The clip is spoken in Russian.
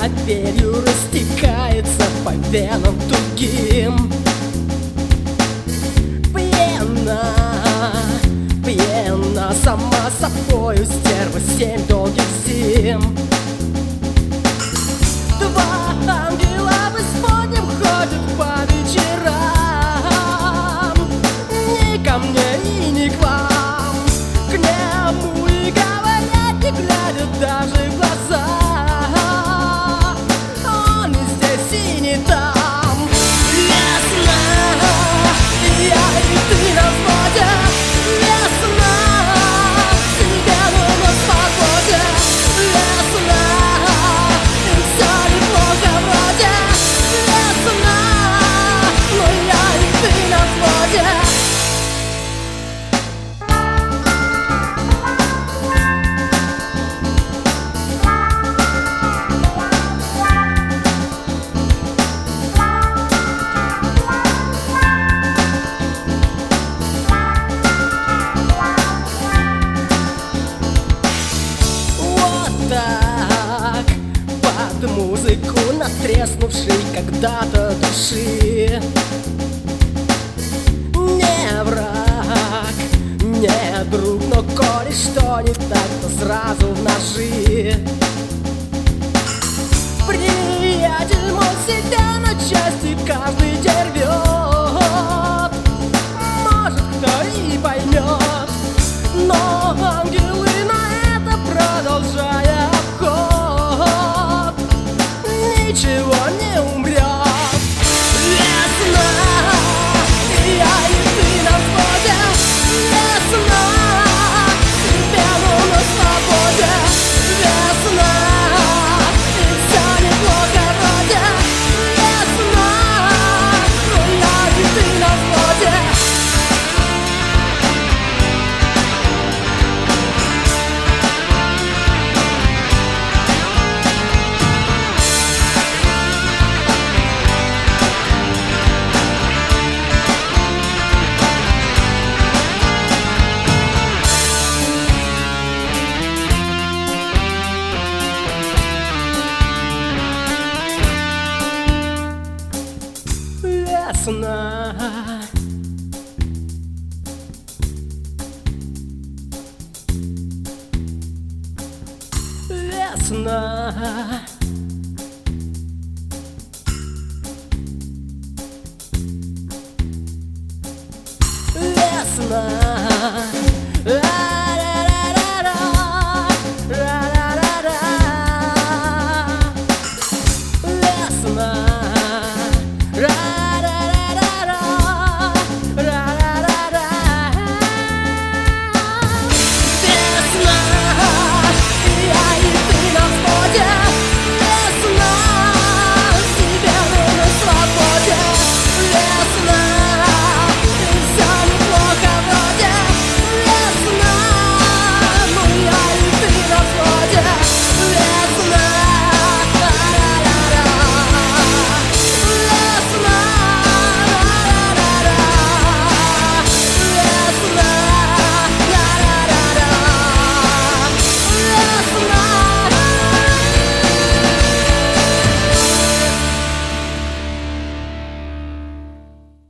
дверью растекается по венам тугим. Пьяна, пьяна сама собою стерва 7 долгих зим. Два ангела в исподнем ходят по вечерам. Ни ко мне и ни к вам, к нему и говорят, не глядя даже в глаза. Он и здесь, и не там. Весна, я и ты на взводе. Весна, тебе нужно свободе. Весна, и все неплохо вроде. Весна, но я и ты на взводе. Так, под музыку натреснувшей когда-то души. Не враг, не друг, но коли что не так, то сразу в ножи. Приятель мой себя на части каждый день рвет. Может, кто и поймет, но ангелы на это продолжая обход ничего не умрет. Весна, я и ты на взводе. Весна, тебе нужно свободе. Весна, и все неплохо вроде. Весна, но я и ты на взводе. Весна, весна, весна.